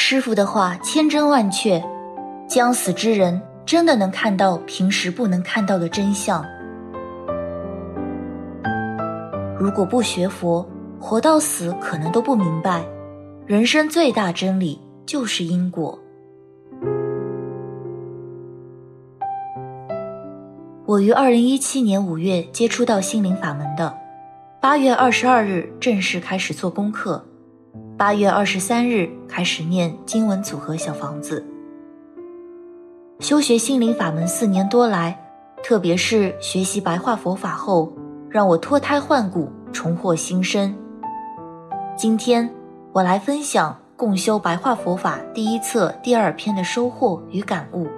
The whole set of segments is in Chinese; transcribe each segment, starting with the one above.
师父的话千真万确，将死之人真的能看到平时不能看到的真相。如果不学佛，活到死可能都不明白，人生最大真理就是因果。我于2017年5月接触到心灵法门的，8月22日正式开始做功课，8月23日开始念经文组合小房子。修学心灵法门4年多来，特别是学习白话佛法后，让我脱胎换骨，重获新生。今天我来分享共修白话佛法第一册第2篇的收获与感悟。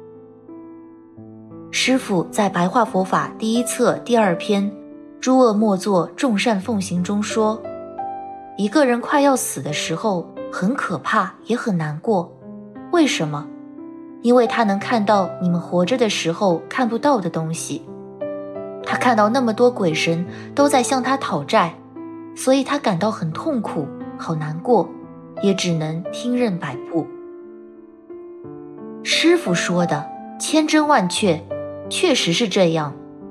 师父在白话佛法第一册第2篇诸恶莫作，众善奉行中说，一个人快要死的时候很可怕，也很难过。为什么？因为他能看到你们活着的时候看不到的东西。他看到那么多鬼神都在向他讨债，所以他感到很痛苦，好难过，也只能听任摆布。师父说的千真万确，确实是这样。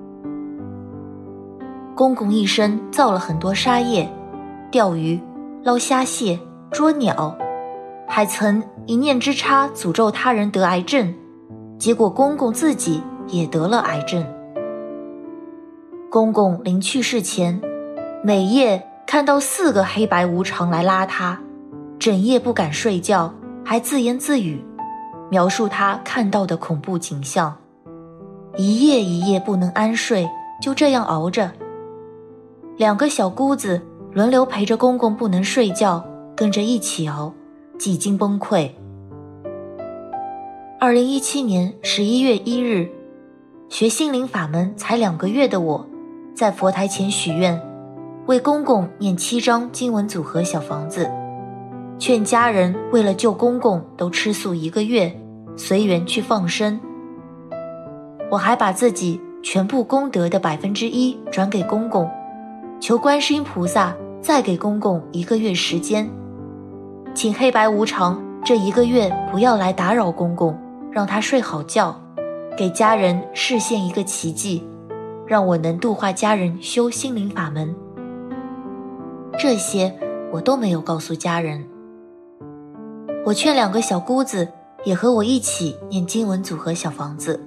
公公一生造了很多杀业，钓鱼、捞虾蟹、捉鸟，还曾一念之差诅咒他人得癌症，结果公公自己也得了癌症。公公临去世前，每夜看到4个黑白无常来拉他，整夜不敢睡觉，还自言自语，描述他看到的恐怖景象，一夜一夜不能安睡，就这样熬着。2个小姑子轮流陪着公公不能睡觉，跟着一起熬，几经崩溃。2017年11月1日，学心灵法门才2个月的我，在佛台前许愿，为公公念7张经文组合小房子，劝家人为了救公公都吃素1个月，随缘去放生。我还把自己全部功德的1%转给公公，求观世音菩萨再给公公1个月时间，请黑白无常这1个月不要来打扰公公，让他睡好觉，给家人示现一个奇迹，让我能度化家人修心灵法门。这些我都没有告诉家人。我劝2个小姑子也和我一起念经文组合小房子，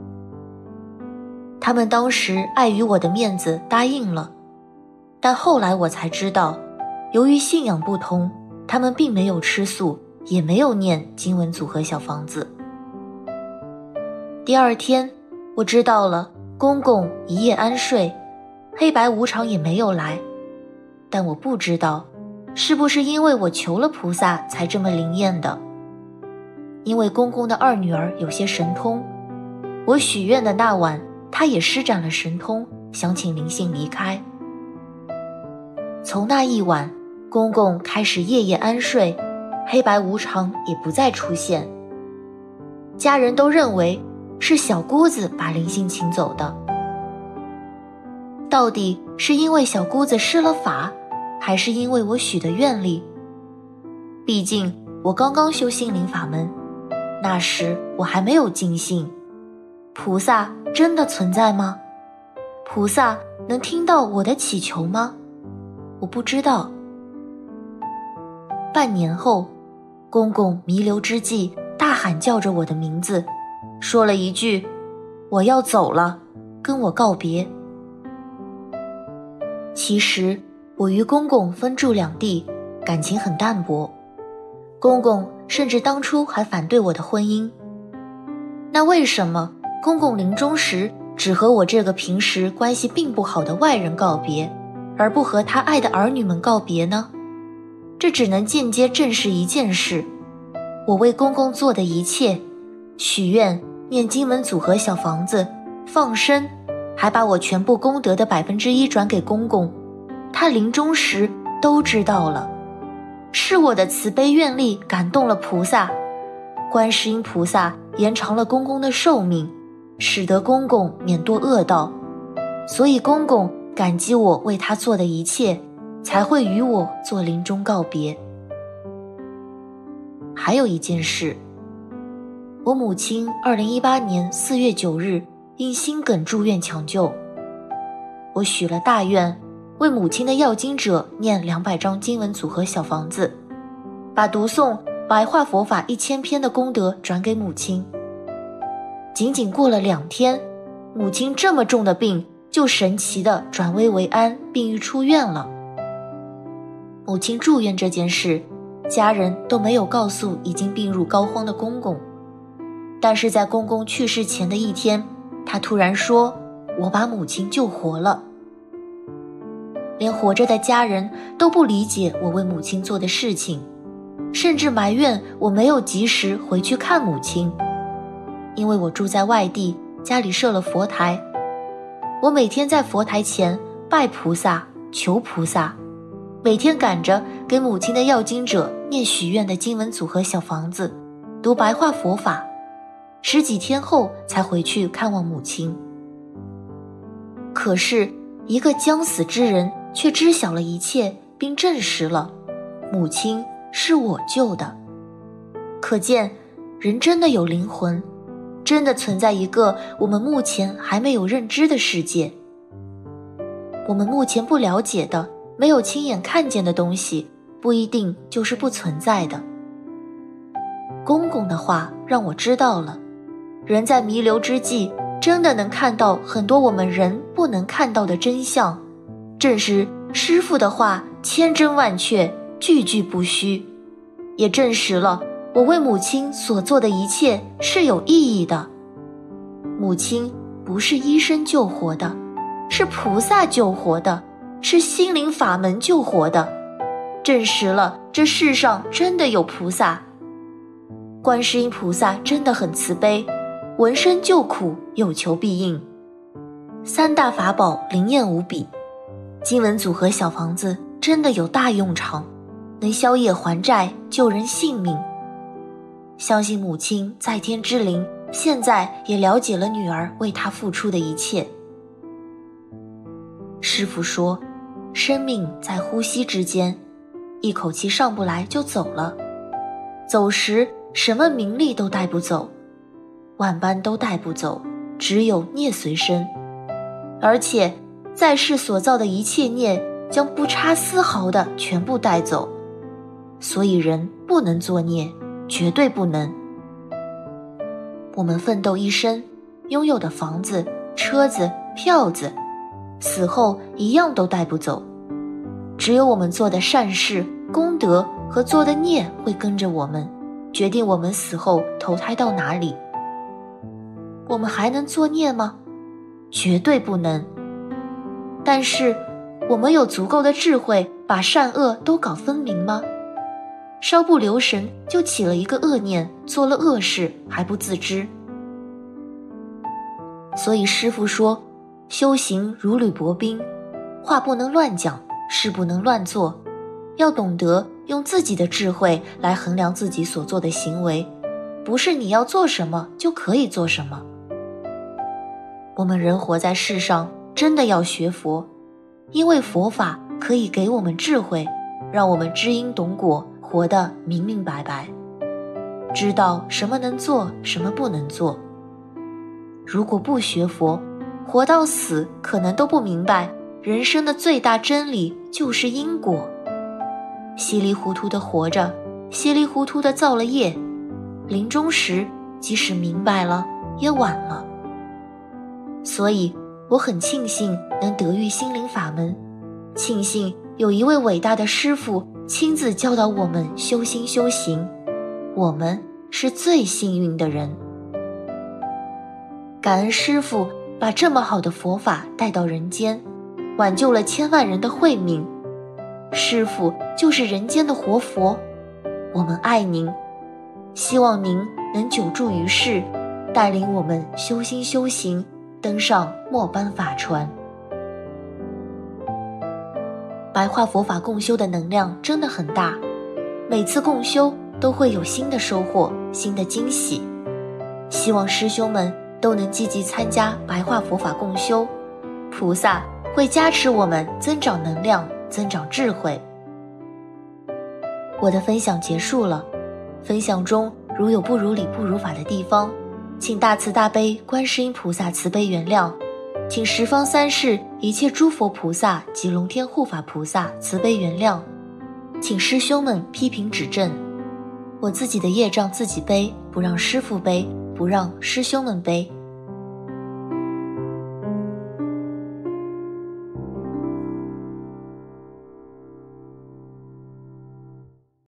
他们当时碍于我的面子答应了，但后来我才知道，由于信仰不同，他们并没有吃素，也没有念经文组合小房子。第2天，我知道了公公一夜安睡，黑白无常也没有来，但我不知道是不是因为我求了菩萨才这么灵验的。因为公公的2女儿有些神通，我许愿的那晚，她也施展了神通，想请灵性离开。从那一晚，公公开始夜夜安睡，黑白无常也不再出现。家人都认为是小姑子把灵性请走的。到底是因为小姑子施了法，还是因为我许的愿力？毕竟我刚刚修心灵法门，那时我还没有尽信。菩萨真的存在吗？菩萨能听到我的祈求吗？我不知道。半年后，公公弥留之际大喊叫着我的名字，说了一句，我要走了，跟我告别。其实我与公公分住2地，感情很淡薄，公公甚至当初还反对我的婚姻。那为什么公公临终时只和我这个平时关系并不好的外人告别，而不和他爱的儿女们告别呢？这只能间接证实一件事，我为公公做的一切，许愿、念经文组合小房子、放生，还把我全部功德的1%转给公公，他临终时都知道了。是我的慈悲愿力感动了菩萨，观世音菩萨延长了公公的寿命，使得公公免堕恶道，所以公公感激我为他做的一切，才会与我做临终告别。 还有一件事。我母亲2018年4月9日因心梗住院抢救。我许了大愿，为母亲的要经者念200张经文组合小房子，把读诵白话佛法1000篇的功德转给母亲。仅仅过了2天，母亲这么重的病就神奇地转危为安，病愈出院了。母亲住院这件事，家人都没有告诉已经病入膏肓的公公，但是在公公去世前的一天，他突然说，我把母亲救活了。连活着的家人都不理解我为母亲做的事情，甚至埋怨我没有及时回去看母亲。因为我住在外地，家里设了佛台，我每天在佛台前拜菩萨求菩萨，每天赶着给母亲的要经者念许愿的经文组合小房子，读白话佛法，10几天后才回去看望母亲。可是一个将死之人却知晓了一切，并证实了母亲是我救的。可见人真的有灵魂，真的存在一个我们目前还没有认知的世界。我们目前不了解的，没有亲眼看见的东西，不一定就是不存在的。公公的话让我知道了，人在弥留之际，真的能看到很多我们人不能看到的真相，正是师父的话千真万确，句句不虚，也证实了我为母亲所做的一切是有意义的。母亲不是医生救活的，是菩萨救活的，是心灵法门救活的，证实了这世上真的有菩萨。观世音菩萨真的很慈悲，闻声救苦，有求必应。3大法宝灵验无比，经文组合小房子真的有大用场，能消业还债，救人性命。相信母亲在天之灵现在也了解了女儿为她付出的一切。师父说，生命在呼吸之间，一口气上不来就走了，走时什么名利都带不走，万般都带不走，只有孽随身。而且在世所造的一切孽将不差丝毫的全部带走，所以人不能作孽，绝对不能。我们奋斗一生，拥有的房子、车子、票子，死后一样都带不走，只有我们做的善事、功德和做的孽会跟着我们，决定我们死后投胎到哪里。我们还能作孽吗？绝对不能。但是我们有足够的智慧把善恶都搞分明吗？稍不留神就起了一个恶念，做了恶事还不自知。所以师父说，修行如履薄冰，话不能乱讲，事不能乱做，要懂得用自己的智慧来衡量自己所做的行为，不是你要做什么就可以做什么。我们人活在世上，真的要学佛，因为佛法可以给我们智慧，让我们知因懂果，活得明明白白，知道什么能做，什么不能做。如果不学佛，活到死可能都不明白，人生的最大真理就是因果。稀里糊涂的活着，稀里糊涂的造了业，临终时即使明白了，也晚了。所以我很庆幸能得遇心灵法门，庆幸有一位伟大的师父亲自教导我们修心修行，我们是最幸运的人。感恩师父把这么好的佛法带到人间，挽救了千万人的慧命。师父就是人间的活佛，我们爱您，希望您能久住于世，带领我们修心修行，登上末班法船。白话佛法共修的能量真的很大，每次共修都会有新的收获，新的惊喜。希望师兄们都能积极参加白话佛法共修，菩萨会加持我们增长能量，增长智慧。我的分享结束了， 分享中如有不如理不如法的地方，请大慈大悲观世音菩萨慈悲原谅，请十方三世一切诸佛菩萨及龙天护法菩萨慈悲原谅，请师兄们批评指正。我自己的业障自己背，不让师父背，不让师兄们背。